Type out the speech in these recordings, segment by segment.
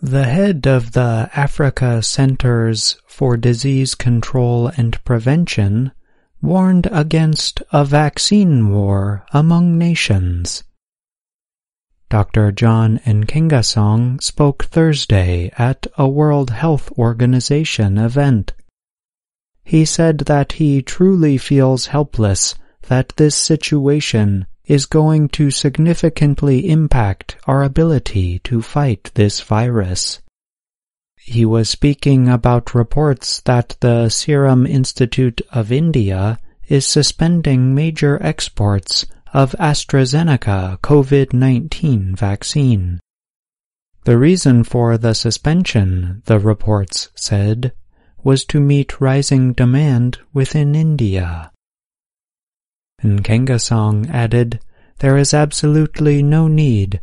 The head of the Africa Centers for Disease Control and Prevention warned against a vaccine war among nations. Dr. John Nkengasong spoke Thursday at a World Health Organization event. He said that he truly feels helpless that this situation is going to significantly impact our ability to fight this virus. He was speaking about reports that the Serum Institute of India is suspending major exports of AstraZeneca COVID-19 vaccine. The reason for the suspension, the reports said, was to meet rising demand within India. Nkengasong added, "There is absolutely no need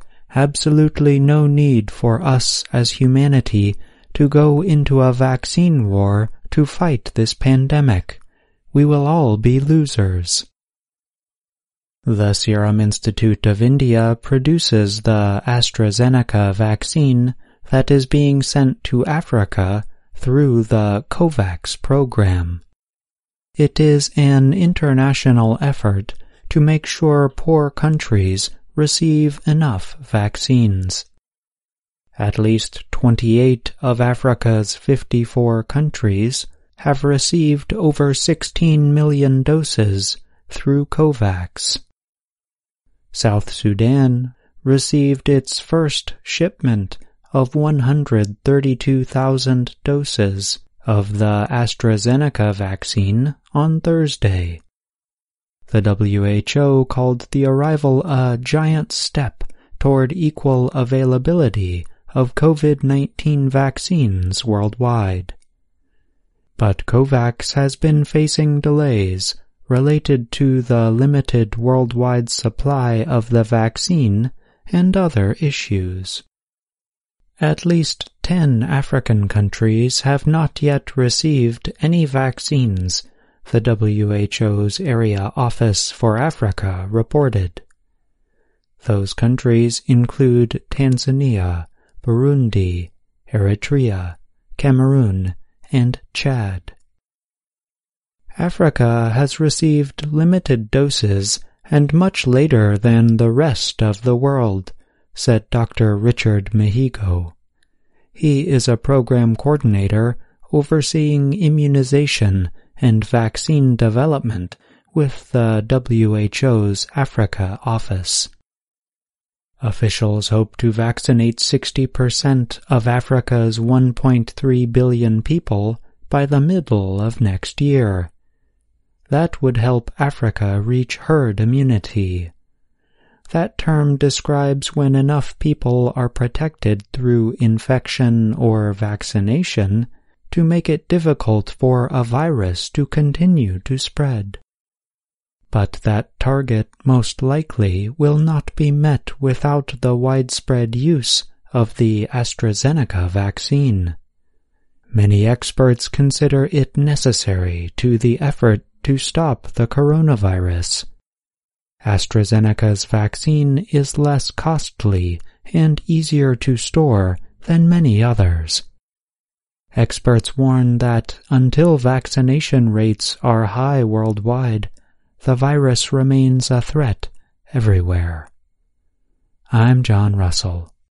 for us as humanity to go into a vaccine war to fight this pandemic. We will all be losers." The Serum Institute of India produces the AstraZeneca vaccine that is being sent to Africa through the COVAX program. It is an international effort to make sure poor countries receive enough vaccines. At least 28 of Africa's 54 countries have received over 16 million doses through COVAX. South Sudan received its first shipment of 132,000 doses of the AstraZeneca vaccine on Thursday. The WHO called the arrival a giant step toward equal availability of COVID-19 vaccines worldwide. But COVAX has been facing delays related to the limited worldwide supply of the vaccine and other issues. At least 10 African countries have not yet received any vaccines, the WHO's Area Office for Africa reported. Those countries include Tanzania, Burundi, Eritrea, Cameroon, and Chad. Africa has received limited doses and much later than the rest of the world, said Dr. Richard Mahigo. He is a program coordinator overseeing immunization and vaccine development with the WHO's Africa office. Officials hope to vaccinate 60% of Africa's 1.3 billion people by the middle of next year. That would help Africa reach herd immunity. That term describes when enough people are protected through infection or vaccination to make it difficult for a virus to continue to spread. But that target most likely will not be met without the widespread use of the AstraZeneca vaccine. Many experts consider it necessary to the effort to stop the coronavirus. AstraZeneca's vaccine is less costly and easier to store than many others. Experts warn that until vaccination rates are high worldwide, the virus remains a threat everywhere. I'm John Russell.